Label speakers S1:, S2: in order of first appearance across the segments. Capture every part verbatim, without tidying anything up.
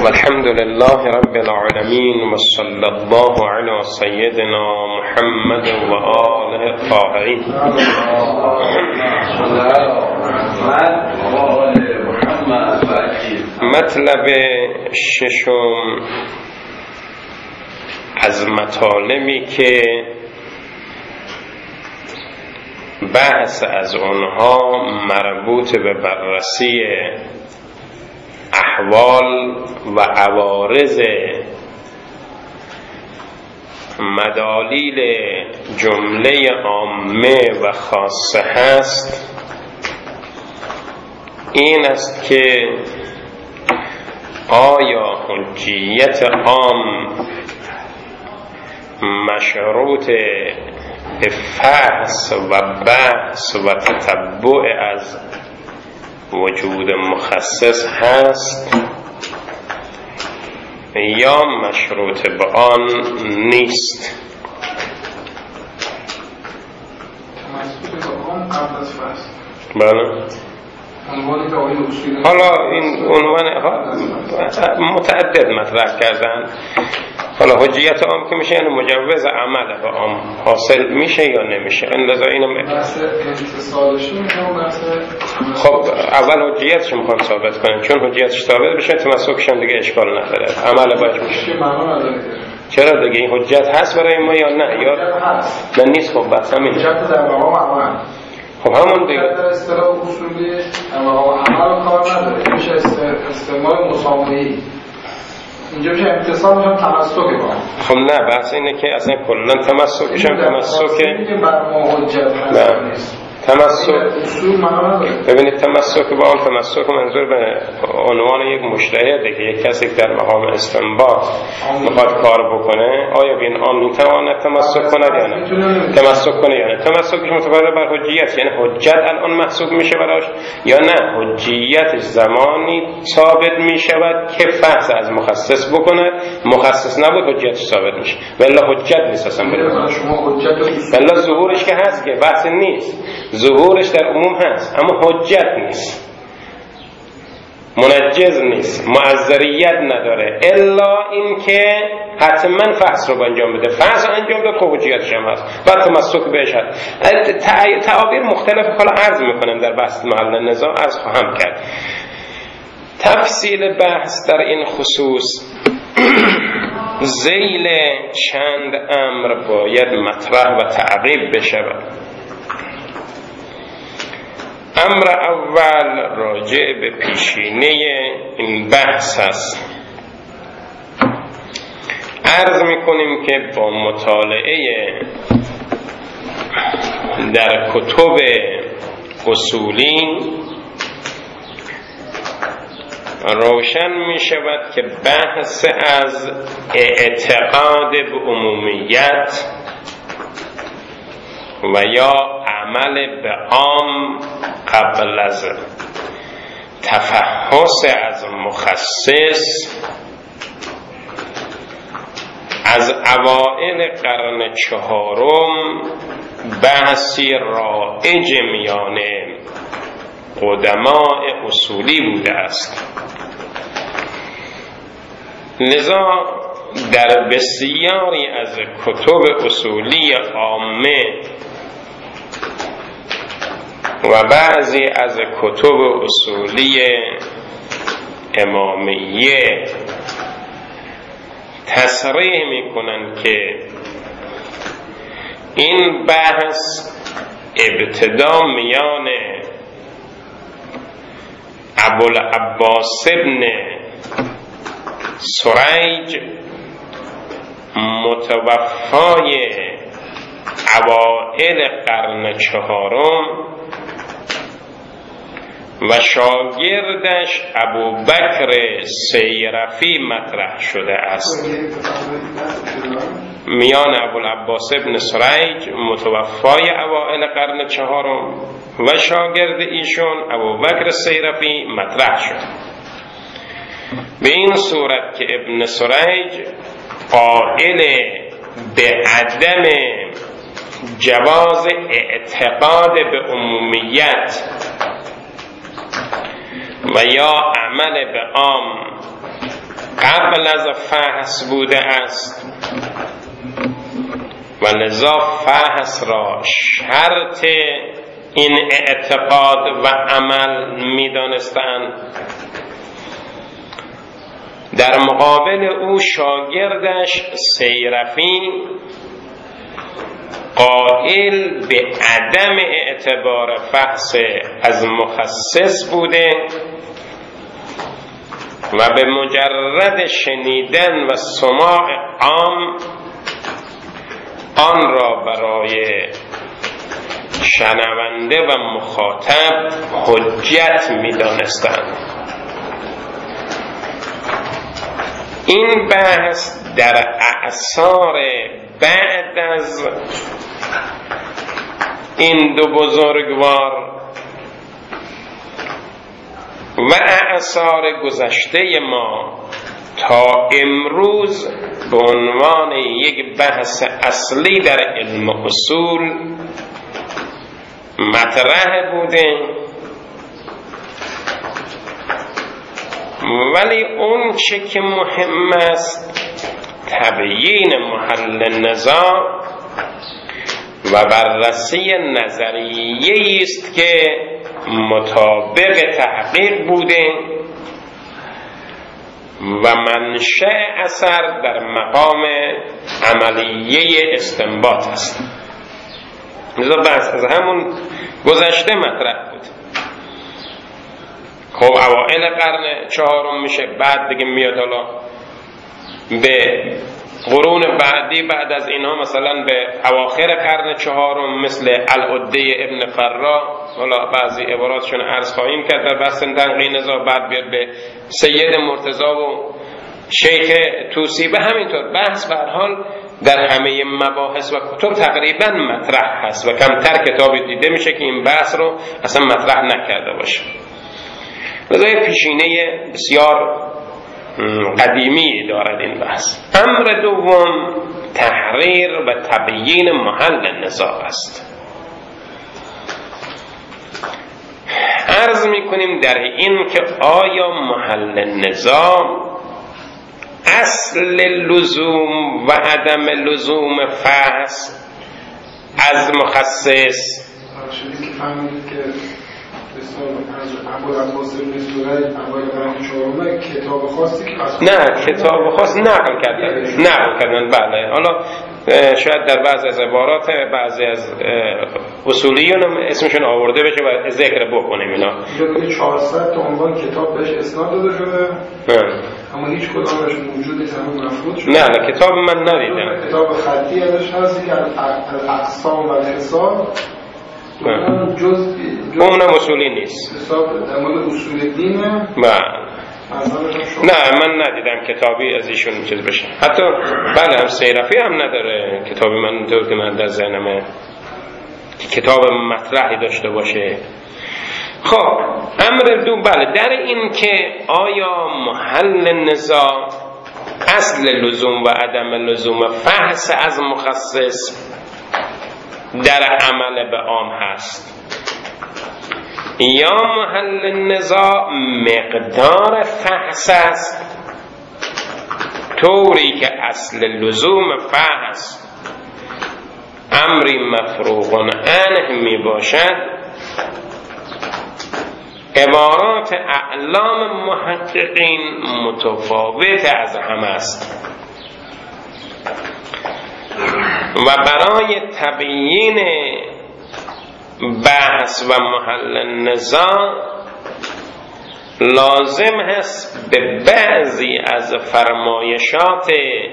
S1: والحمد لله رب العالمين وصلى الله على سيدنا محمد وآله الطاهرين. مطلب ششم از مطالبی که بحث از اونها مربوط به بررسی احوال و عوارض مدالیل جمله عامه و خاصه هست این است که آیا حجیت عام مشروط به فحص و بحث و تتبع از وجود مخصص هست یا مشروط به آن نیست؟ بله. حالا این عنوان متعدد مطرح کردن. حالا حجیت عام که میشه یعنی مجوز عمل به عام حاصل میشه یا نمیشه؟ اندازه اینو خب اول حجیتش میخوام ثابت کنیم، چون حجیتش ثابت بشه تمسکش هم دیگه اشکال نداره، عمل باش میشه. چرا دیگه این حجت هست برای ما یا نه؟ یا نه نیست؟ خب بس همین حجت در مقام عمل. خب همون دیگه در اصطلاح اصولی مقام عمل کار نداره، میشه استعمال مسامحه‌ای. اینجا میشه امتصال میشم تمسک کنم. خب نه بحث اینه که اصلا کلا تمسکش هم تمسک بر ما حجت هست. تمسک ببینید تمسک با آن تمسک منظور به عنوان یک مجتهده که یک کسی در مقام استنباط میخواد کار بکنه آیا بین آن میتواند تمسک کند یا نه؟ تمسک کنه یا نه؟ تمسکش متفاوت بر حجیت، یعنی حجت الان محسوب میشه براش یا نه؟ حجیت زمانی ثابت میشود که فحص از مخصص بکنه، مخصص نبود حجیتش ثابت میشه، ولی حجت نیست اصلا. ولی ظهورش که هست که بحث نیست، ظهورش در عموم هست اما حجت نیست، منجز نیست، معذریت نداره، الا این که حتما فحص رو انجام بده. فحص انجام بده که حجیتش هم هست، بعد تمسک بهش هست. تعابیر مختلف حالا عرض میکنم در بحث محل نزاع عرض خواهم کرد. تفصیل بحث در این خصوص ذیل چند امر باید مطرح و تعقیب بشود. امر اول راجع به پیشینه این بحث است. عرض میکنیم که با مطالعه در کتب اصولی روشن می شود که بحث از اعتقاد به عمومیت و یا عمل به عام قبل از تفحص از مخصص از اوائل قرن چهارم بحثی رایج میان قدماء اصولی بوده است. لذا در بسیاری از کتب اصولی عامه و بعضی از کتب اصولی امامیه تصریح میکنن که این بحث ابتدا میان ابوالعباس ابن سریج متوفای اوائل قرن چهارم و شاگردش ابوبکر سیرفی مطرح شده است. میان ابوالعباس ابن سریج متوفای اوائل قرن چهارم و شاگرد ایشون ابوبکر سیرفی مطرح شد. به این صورت که ابن سریج قائل به عدم جواز اعتقاد به عمومیت و یا عمل به عام قبل از فحص بوده است و لذا فحص را شرط این اعتقاد و عمل می دانستند. در مقابل او شاگردش سیرفی قائل به عدم اعتبار فحص از مخصص بوده و به مجرد شنیدن و سماع عام آن را برای شنونده و مخاطب حجت می دانستند. این بحث در اعصار بعد از این دو بزرگوار و اعصار گذشته ما تا امروز به عنوان یک بحث اصلی در علم اصول مطرح بوده، ولی اون چه که مهم است تبیین محل نزاع و بررسی نظریه‌ای است که مطابق تحقیق بوده و منشأ اثر در مقام عملیه استنباط است. لذا بحث از همون گذشته مطرح بود. خب اوائل قرن چهارم میشه، بعد دیگه میاد حالا به قرون بعدی، بعد از اینها مثلا به اواخر قرن چهارم مثل العده ابن فرا، حالا بعضی عباراتشون عرض خواهیم کرد در بحث تنقیح نزاع، بعد بیاد به سید مرتضی و شیخ توسی. به همینطور بحث به هر حال در همه مباحث و کتب تقریبا مطرح هست و کمتر کتابی دیده میشه که این بحث رو اصلا مطرح نکرده باشه. لذا پیشینه بسیار قدیمی دارد این بحث. امر دوم تحریر و تبیین محل نزاع است. عرض میکنیم در این که آیا محل نزاع اصل لزوم و عدم لزوم فحص از مخصص نه کتاب خاص نقل کردن نقل کردن بله. حالا شاید در بعض از عبارات بعضی از اصولیون اسمشون آورده بشه و ذکر بکنیم اینا.
S2: چهارصد تا عنوان کتاب بهش اسناد داده شده نه. اما هیچ کدامش موجود نیست، همون مفروض شده.
S1: نه نه کتاب من ندیدم.
S2: کتاب خطی ازش هست که الاقسام و الحساب اون جز
S1: اونم اصولی نیست،
S2: حساب در مورد اصول دینه.
S1: بله نه من ندیدم کتابی از ایشون چیز بشه. حتی بله هم سیرفی هم نداره کتابی من اونطور که من در ذهنمه که کتاب مطرحی داشته باشه. خب امر دو بله در این که آیا محل نزاع اصل لزوم و عدم لزوم فحص از مخصص در عمل به عام هست یا محل نزاع مقدار فحص است، طوری که اصل لزوم فحص امری مفروغ عنه می باشد. عبارات اعلام محققین متفاوت از هم است و برای تبیین بحث و محل نزاع لازم هست به بعضی از فرمایشات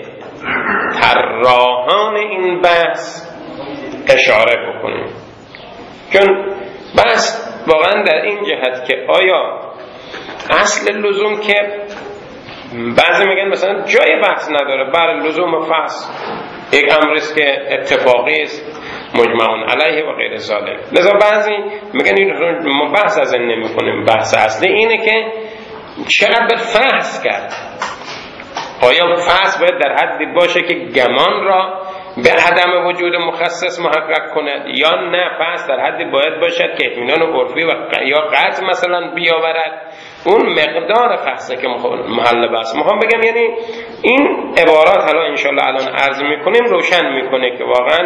S1: طراحان این بحث اشاره بکنیم، چون بحث واقعا در این جهت که آیا اصل لزوم که بعضی میگن مثلا جای بحث نداره، بر لزوم فحص یک امریست که اتفاقی است مجمعون علیه و غیر ذالک. لذا بعضی میگن این ما بحث از این نمی کنیم، بحث اصلی اینه که چقدر فحص کرد. آیا فحص باید در حدی باشه که گمان را به عدم وجود مخصص محقق کند یا نه فحص در حدی باید باشد که اطمینان عرفی و یا قطع مثلا بیاورد. اون مقدار فحصه که محل بحث. میخوام بگم یعنی این عبارات حالا انشالله الان عرض میکنیم روشن میکنه که واقعا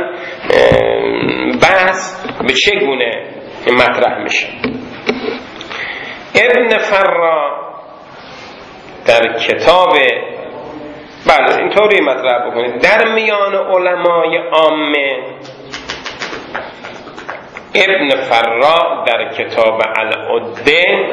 S1: بحث به چه گونه مطرح میشه. ابن فرا در کتاب بله اینطوری مطرح بکنید در میان علمای عامه، ابن فرا در کتاب العده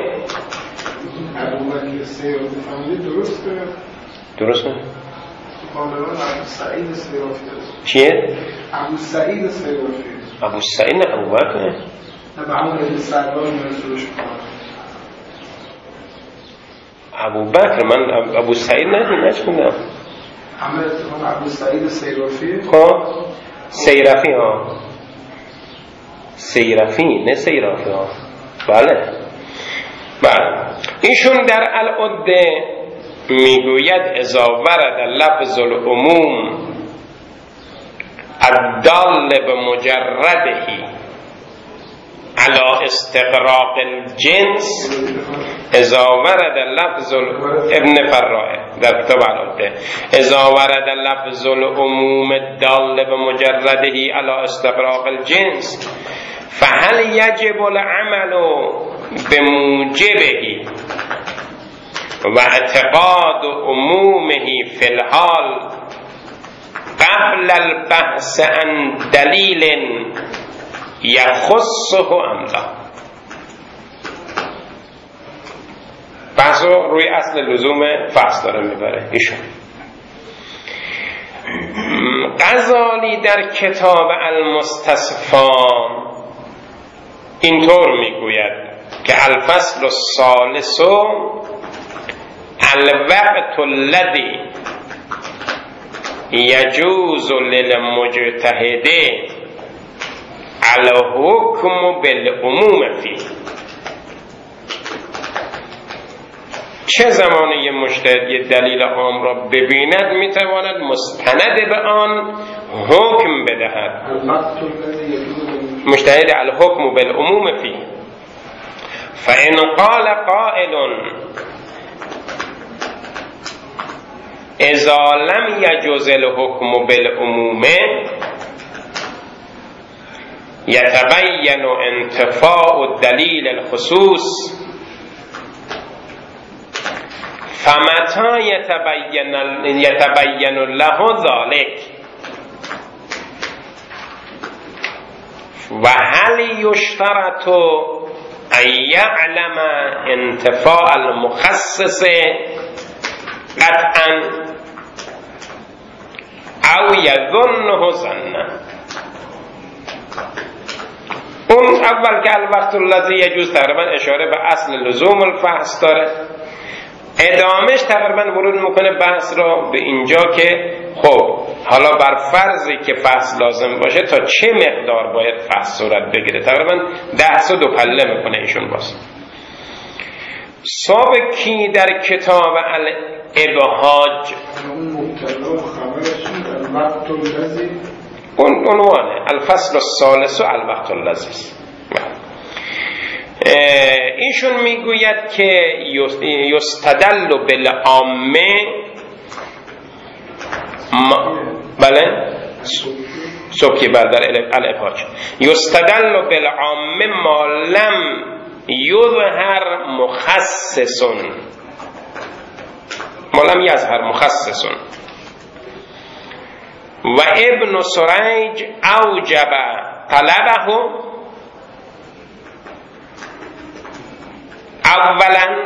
S2: درسته
S1: درسته
S2: ابو سعید السیرافی
S1: چیه؟
S2: ابو سعید السیرافی
S1: ابو سعید نه ابو بکر
S2: نه به همون ابن سردار مرسولش
S1: ابو بکر من ابو سعید نه نشکندم
S2: همه اتفاق ابو سعید السیرافی
S1: خب سیرافی ها سیرافی نه سیرافی ها بله بله ایشون در العده میگوید اذا ورد لفظ العموم الدال بمجرده على استغراق الجنس اذا ورد لفظ ابن فرائه در کتاب العده اذا ورد لفظ العموم الدال بمجرده على استغراق الجنس فهل يجب العمل بموجبه و اعتقاد عمومه في الحال قبل البحث عن دلیل یخصه ام لا. بحث رو روی اصل لزوم فحص داره میبره ایشون. غزالی در کتاب المستصفا اینطور میگوید که الفصل الثالث الوقت الذي يجوز للمجتهد الحكم بالعموم فيه. چه زمانی یه مجتهد یه دلیل عام را ببیند میتواند مستند به آن حکم بدهد. مجتهد الحكم بالعموم فيه. فإن قال قائل اذا لم يجوز الحكم بالعموم يتبين انتفاء دليل الخصوص فمتى يتبين يتبين له ذلك وهل يشترط أن يعلم انتفاء المخصص قطعا او یظنه ظنا. اون اول که الوقت الذی یجوز تقریبا اشاره به اصل لزوم الفحص داره، ادامش تقریبا ورود میکنه بحث را به اینجا که خب حالا بر فرضی که فحص لازم باشه تا چه مقدار باید فحص صورت بگیره. تقریبا ده سو دو پله میکنه ایشون باز. سابقی در کتاب الابهاج اون عنوانه الفصل الثالث الوقت اللذی. ایشون میگوید که یستدل بالعامه بله سبکی بردر الابهاج یستدل بالعامه ما لم یظهر مخصص ما لم یظهر مخصص و ابن سریج اوجب طلبه اولا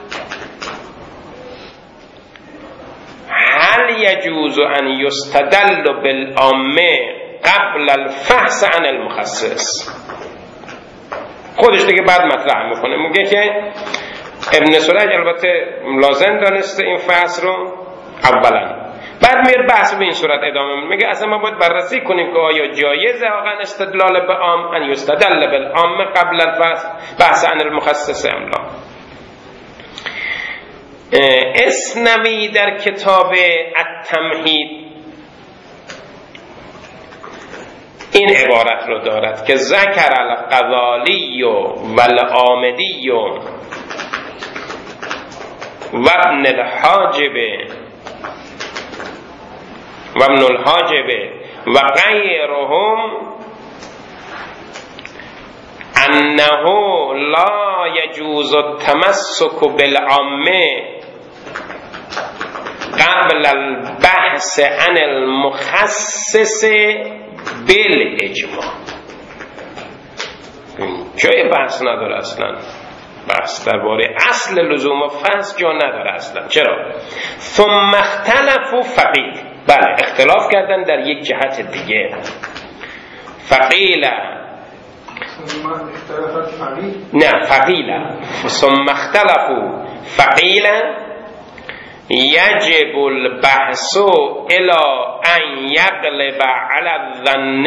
S1: هل يجوز ان يستدل بالعامه قبل الفحص عن المخصص. خودش دیگه بعد مطرح میکنه، میگه که ابن سریج البته لازم دانسته این فحص رو اولا، بعد میره بحث به این صورت ادامه میگه اصلا ما باید بررسی کنیم که آیا جایزه واقعا استدلال به عام ان یستدل بالعام قبل البحث بحث عن المخصص ام لا. اسنوی در کتاب التمهید این عبارت رو دارد که ذکر الغزالی و العامدی و ابن الحاجب و ابن الحاجب و غیرهم انه لا يجوز التمسك بالعامه قبل البحث عن المخصص بالاجماع. جای بحث نداره اصلا، بحث درباره اصل لزوم و فصل جا نداره اصلا. چرا؟ ثم اختلفوا فقیل، بله اختلاف کردن در یک جهت دیگه. فقیل نه فقیل ثم اختلفوا فقیل یجب البحث الى ان یغلب علی الظن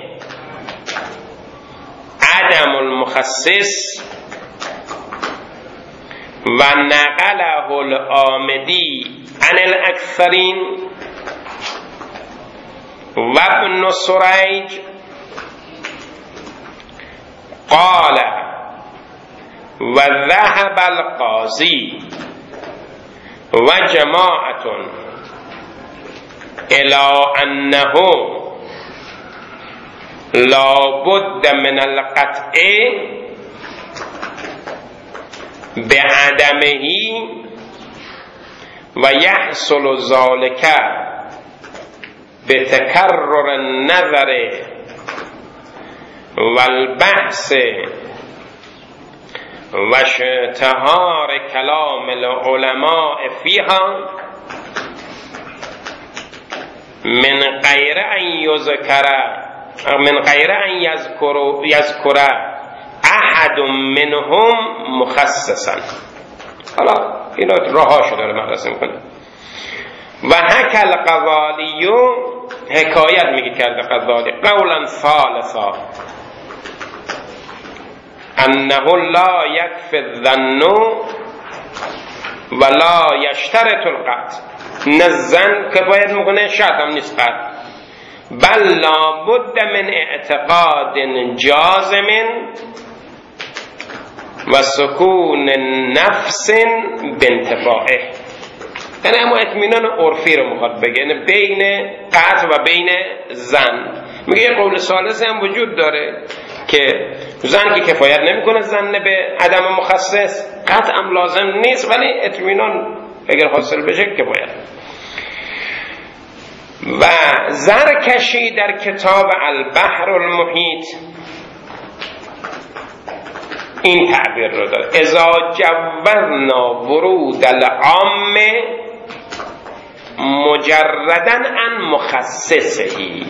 S1: عدم المخصص و نقله العامدی عن الاکثرین و ابن سریج قال و ذهب القاضی و جماعت الى انه لا بد من القطع بعدمه و یحصل ذلك بتکرر النظر والبحث و اشتهار کلام العلماء فيها من غیر ان یذکر من غیر ان یذکر یذکر احد منهم مخصصا. حالا اینا راهاشو داره مدرسه میکنه. و حکی الغزالی حکایت میگه کرده غزالی قولا ثالثا انه لا یکفی الظن ولا یشترط القطع، نه زن کفایت میکنه شرط هم نیست قطع، بل لا بد من اعتقاد جازم و سکون نفس بانتفاعه. یعنی اما اطمینان عرفی رو میخواد بگه، یعنی بین قطع و بین زن. میگه یه قول ثالث هم وجود داره که زن که کفایت نمیکنه زن به عدم مخصص، قطع هم لازم نیست ولی اطمینان اگر حاصل بشه کفایت. و زرکشی در کتاب البحر المحیط این تعبیر رو داره: اذا جوزنا ورود العام مجرداً عن مخصصهی.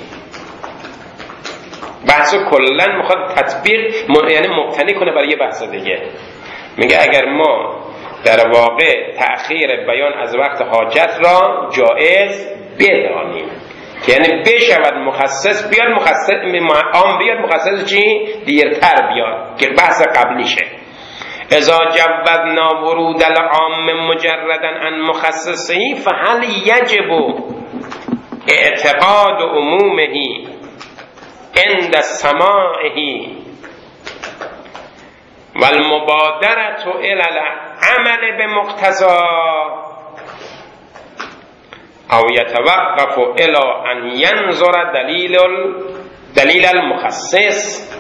S1: بحثو کلن میخواد تطبیق یعنی مبتنی کنه برای یه بحث دیگه. میگه اگر ما در واقع تأخیر بیان از وقت حاجت را جایز بدانیم که یعنی بشود مخصص بیاد، مخصص عام بیاد، مخصص چی دیرتر بیاد که بحث قبلیشه. اذا جوزنا ورود العام مجردا عن مخصصه فهل یجب اعتقاد عمومه عند سماعه والمبادرة الى العمل بمقتضى او یتوقف الى ان ینظر دلیل دلیل المخصص.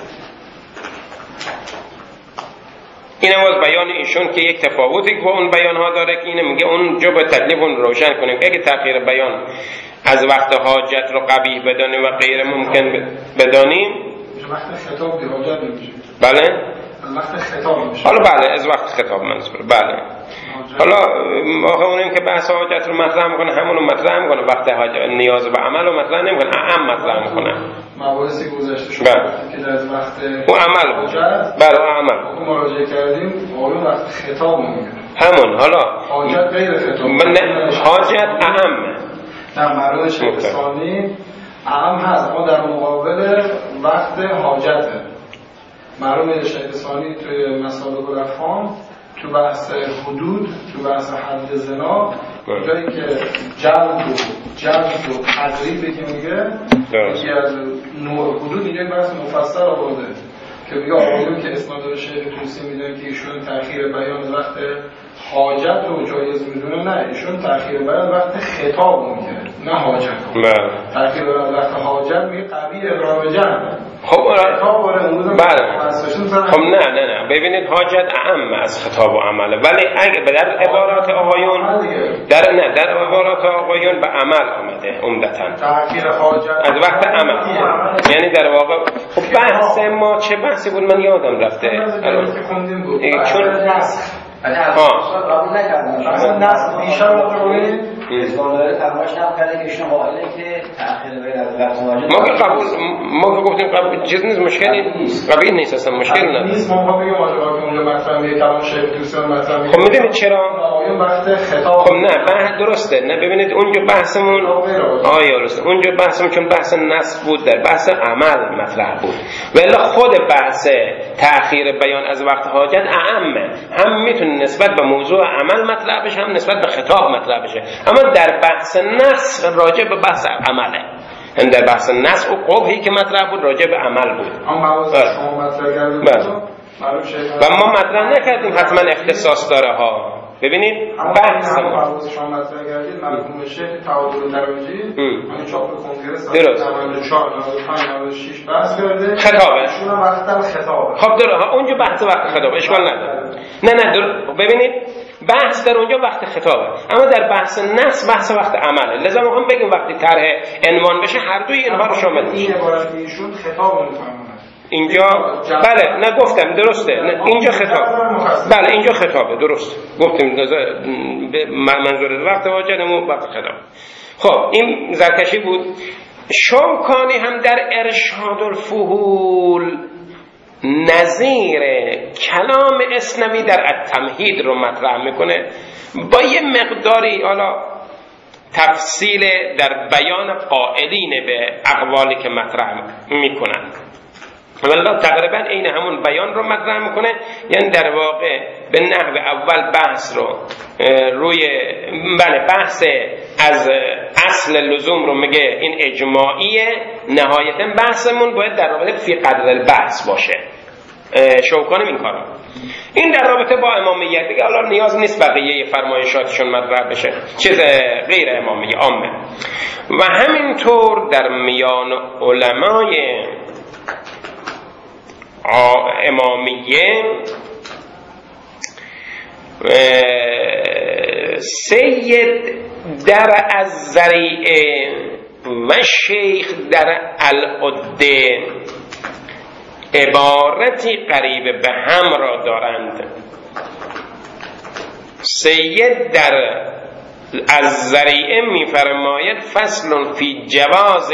S1: این از بیان ایشون که یک تفاوتی با اون بیان ها داره که اینه میگه اون جو به تکلیف اون روشن کنیم که اگه تأخیر بیان از وقت حاجت رو قبیح بدانیم و غیر ممکن بدانیم
S2: وقت خطاب به حاجت نمیشه.
S1: بله
S2: وقت خطاب میشه.
S1: حالا بله از وقت خطاب منظور. بله حالا ما اونیم که بحث حاجت رو مطرح میکنه همون رو مطرح میکنه، وقت حاجت نیاز به عمل رو مطرح نمیکنه، اعم مطرح میکنه.
S2: مباحثی گذشته شد که از وقت
S1: اون عمل بود. بله اون عمل
S2: بود. مراجعه کردیم اون وقت خطاب میگه همون.
S1: حالا
S2: حاجت غیر خطاب.
S1: حاجت اعم.
S2: در مورد شیخ ثانی اعم هست اما در مقابل وقت حاجته. مرحوم شیخ ثانی توی مسالک الافهام تو بحث حدود، تو بحث حد زنا اونجایی که جلد و جلد و تقریبه که میگه یکی از نوع حدود اینجا بحث مفصل آورده که میگه آقایون که اسناد به شیخ طوسی میدونه که ایشون تأخیر بیان وقت حاجت رو جایز میدونه، نه ایشون تأخیر بیان وقت خطاب ممکنه نه حاجت. تأخیر بیان وقت حاجت میگه قوی ابرام جمع.
S1: خب بله خب نه نه نه ببینید حاجت اعم از خطاب و عمله، ولی اگه در عبارات آقایون در نه در عبارات آقایون به عمل آمده عمدتاً
S2: تأخیر حاجت
S1: از وقت عمل، یعنی در واقع خب بحث ما چه بحثی بود من یادم رفته چون
S3: ها قبول نکردن اصلا نصب بیشتر رو ازگانوری فرمایش نم کرده که ایشون قائله که تأخیر بین از وقت واجد
S1: ما که قبول ما که گفتیم قبول چیز نیست، مشکلی قبیل نیست اصلا مشکل نداره
S2: نیست. ما بگیم واجبات که اونجا مطرح میگه کلام شیخ طوسی مطرح میگه.
S1: خب میدونید چرا
S2: آقایون وقت خطاب
S1: خب نه بحث درسته نه ببینید اونجا بحثمون آیا درسته اونجا بحثمون چون بحث نصب بود در بحث عمل مطرح بود، ولی خود بحث تأخیر بیان از وقت حاجت اعمه، هم میتونه نسبت به موضوع عمل مطرح بشه هم نسبت به خطاب مطرح بشه، اما در بحث نص راجع به بحث عمله، یعنی در بحث نص و قبحی که مطرح بود راجع به عمل بود.
S2: اما موضوع شما مطرح کردید
S1: و ما مطرح نکردیم حتما اختصاص داره ها. ببینید بحث
S2: ما شما مطرح کردید مرحوم شیخ تعادل درویجی همین چاپ کنگره
S1: درست
S2: نود و چهار نود و پنج نود و شش بحث کرده
S1: خطابه
S2: شون وقت خطابه.
S1: خب درست اونجا بحث وقت خطابه اشکال نداره نه نه در... ببینید بحث در اونجا وقت خطابه، اما در بحث نص بحث وقت عمله، لذا ما هم بگیم وقتی طرح عنوان بشه هر دوی اینها رو شامل میشه.
S2: این عبارت ایشون خطاب میفهمونه
S1: اینجا بله نه گفتم درسته نه. اینجا خطاب بله اینجا خطابه درست گفتیم منظور وقت واجدمون وقت خطاب. خب این زرکشی بود. شوکانی هم در ارشاد الفحول نظیر کلام اسنوی در التمهید رو مطرح میکنه با یه مقداری حالا تفصیل در بیان قائلین به اقوالی که مطرح میکنن، ولی تقریبا این همون بیان رو مطرح میکنه، یعنی در واقع به نحو اول بحث رو روی بله بحث از اصل لزوم رو میگه این اجماعیه، نهایتا بحثمون باید در رابطه فی قدر البحث باشه. شوکانم این کارا این در رابطه با امامیت دیگه حالا نیاز نیست بقیه فرمایشاتشون مطرح بشه، چیز غیر امامیه عامه. و همینطور در میان علمای امامیه سید در الذریعه و شیخ در العده عبارتی قریب به هم را دارند. سید در الذریعه می‌فرماید فصل فی جواز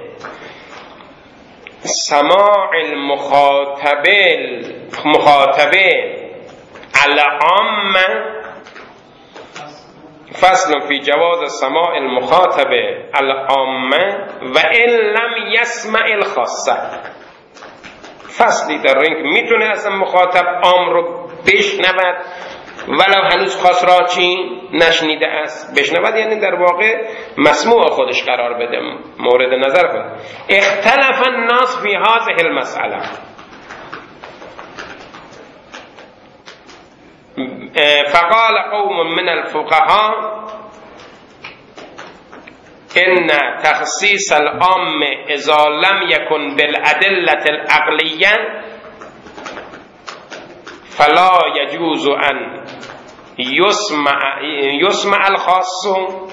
S1: سماع المخاطبه مخاطبه العامه فصل فی جواز سماع المخاطبه العامه و ان لم یسمع الخاصه. فصلی در این که میتونه اصلا مخاطب عام رو بشنود ولو هنوز خاص را چی نشنیده است بشنود، یعنی در واقع مسموع خودش قرار بده مورد نظر خود. اختلف الناس فی هذه المسئله فقال قوم من الفقهاء ان تخصیص العام اذا لم يكن بالادله العقلیه فلا يجوز ان يسمع يسمع الخاص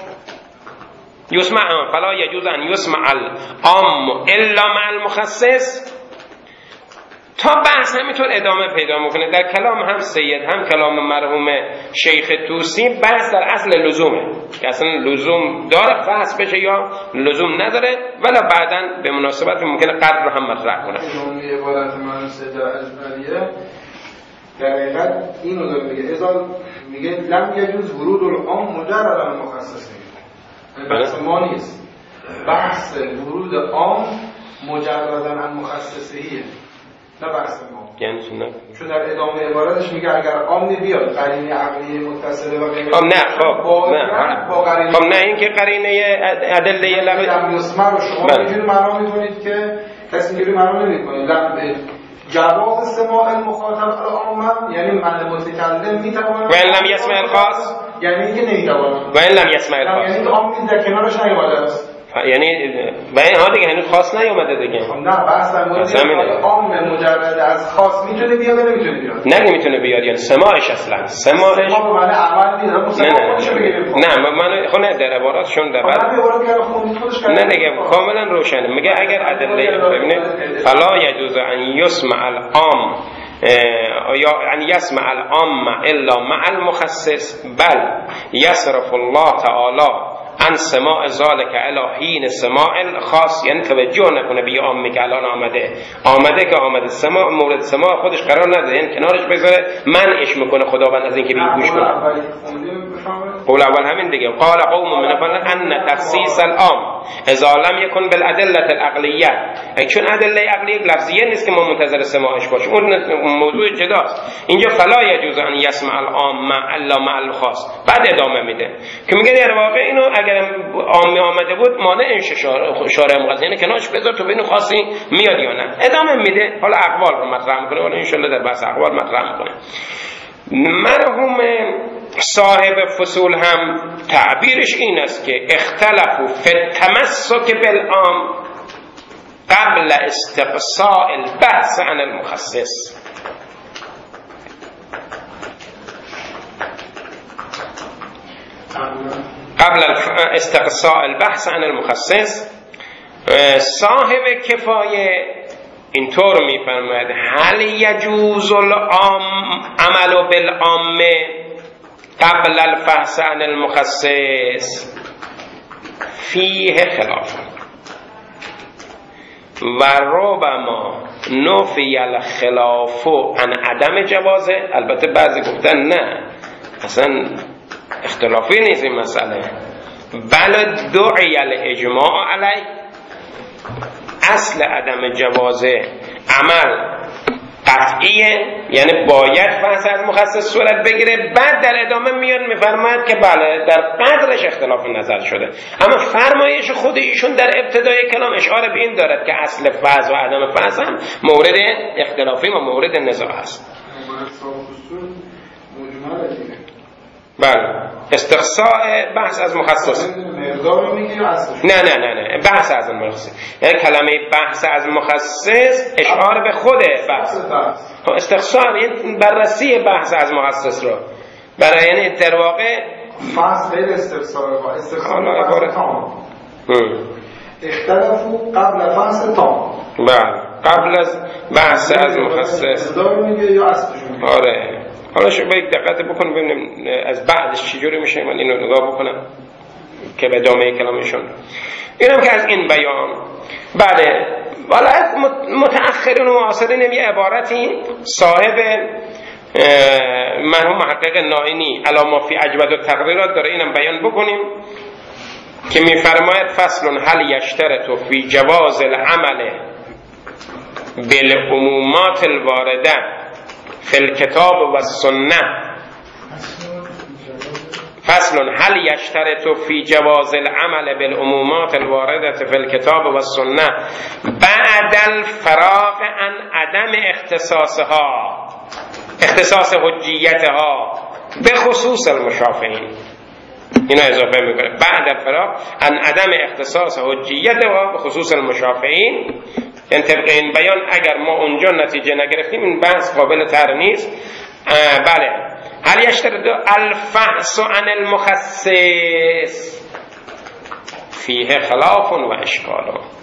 S1: يسمع فلا يجوز ان يسمع العام الا مع المخصص. تا بحث همینطور ادامه پیدا میکنه در کلام هم سید هم کلام مرحوم شیخ طوسی بحث در اصل لزومه که اصلا لزوم داره بحث بشه یا لزوم نداره، ولی بعداً به مناسبت ممکنه قدر رو هم مطرح کنه.
S2: جمله عبارت من سید اجبریه در حقیقت اینو داره میگه ازال میگه لم یجوز ورود العام مجرد مخصصی، بحث ما نیست، بحث ورود عام مجرد عن مخصصیه. نه بحث ما
S1: یعنی سنت
S2: چون در ادامه عبارتش میگه اگر عام بیاد قرینه عقلی متصله و غیره
S1: خب نه خب نه
S2: با قرینه
S1: خب نه این که قرینه ادله لغوی
S2: لم یسمع رو شما اینجوری معنا می‌کنید که کسی اینجوری معنا نمی‌کنه جواز سماع المخاطب العام یعنی من متکلم میتواند
S1: و ان لم یسمع الخاص
S2: یعنی اینکه نمیتواند
S1: و ان لم یسمع الخاص
S2: یعنی عام در کنارش نیومده است
S1: یعنی و این ها دیگه هنوز خاص نیومده دیگه
S2: نه بحث در مورد عام مجرد از خاص میتونه بیاد یا نمیتونه بیاد
S1: نه نمیتونه بیاد یعنی سماعش اصلا سماعش
S2: سماع معنی عمل نیست
S1: نه نه نه من خب نه در عباراتشون در بعد نه دیگه کاملا روشنه میگه اگر ادله ببینید فلا یجوز ان یسمع العام یا ان یسمع العام الا مع المخصص بل یصرف الله تعالی ان سماع ذالک الی حین سماع الخاص یعنی توجه نکنه به عامی که الان آمده آمده که آمده سماع مورد سماع خودش قرار نده یعنی کنارش بذاره منعش میکنه خداوند از اینکه گوش کنه. قول اول همین دیگه قال قوم من قال ان تخصیص العام اذا لم يكن بالادله العقلیه چون ادله عقلیه لفظیه نیست که ما منتظر سماعش باشیم اون موضوع جداست. اینجا فلا یجوز ان یسمع العام الا مع الخاص بعد ادامه میده که میگه در واقع اینو اگر عامی آمده بود مانعش شارع مقدس یعنی کنارش بذار تو ببین خاصی میاد یا نه ادامه میده. حالا اقوال رو مطرح میکنه ولی ان شاء الله در بحث اقوال مطرح میکنه. مرحوم صاحب فصول هم تعبیرش این است که اختلفوا فی التمسک بالعام قبل استقصاء البحث عن المخصص. قبل استقصاء البحث عن المخصص صاحب کفایه اینطور میفرماید هل یجوز العام عمل بالعام قبل البحث عن المخصص فیه خلاف و ربما نفی الخلاف عن عدم جوازه. البته بعضی گفتن نه اصلا اختلافی نیست این مسئله بل دعی الاجماع علی اصل عدم جواز عمل قطعیه یعنی باید بحث از مخصص صورت بگیره. بعد در ادامه میاد میفرماید که بله در قدرش اختلاف نظر شده اما فرمایش خود ایشون در ابتدای کلام اشاره به این دارد که اصل فحص و عدم فحص هم مورد اختلافی و مورد نزاع است. بله استقصاء بحث از مخصص نه نه نه نه بحث از مخصص یعنی کلمه بحث از مخصص اشاره به خود بحث استقصاء یعنی بررسی بحث از مخصص رو برای یعنی در واقع
S2: فحص غیر استقصاء استقصاء تام اختلافو قبل فحص تام
S1: بله قبل از بحث از مخصص آره. حالا شما یک دقت بکن ببینیم از بعدش چجوری میشه. من اینو نگاه بکنم که به ادامه کلامشون اینم که از این بیان بله والا از متأخرین و معاصرین یه عبارتی صاحب مرحوم محقق نائینی علامه فی اجود التقریرات داره اینم بیان بکنیم که میفرماید فصل هل یشترط فی جواز العمل بالعمومات الوارده فی الکتاب و السنه فصل هل یشترط فی جواز العمل بالعمومات الوارده فی الکتاب و السنه بعد الفراغ عن عدم اختصاصها اختصاص حجیتها به خصوص المشافعین. اینا اضافه میکنه بعد الفراغ عن عدم اختصاص حجیتها به خصوص المشافعین. یعنی طبق این بیان اگر ما اونجا نتیجه نگرفتیم این بحث قابل طرح نیست. بله هل یشترط الفحص عن المخصص فیه خلاف و اشکال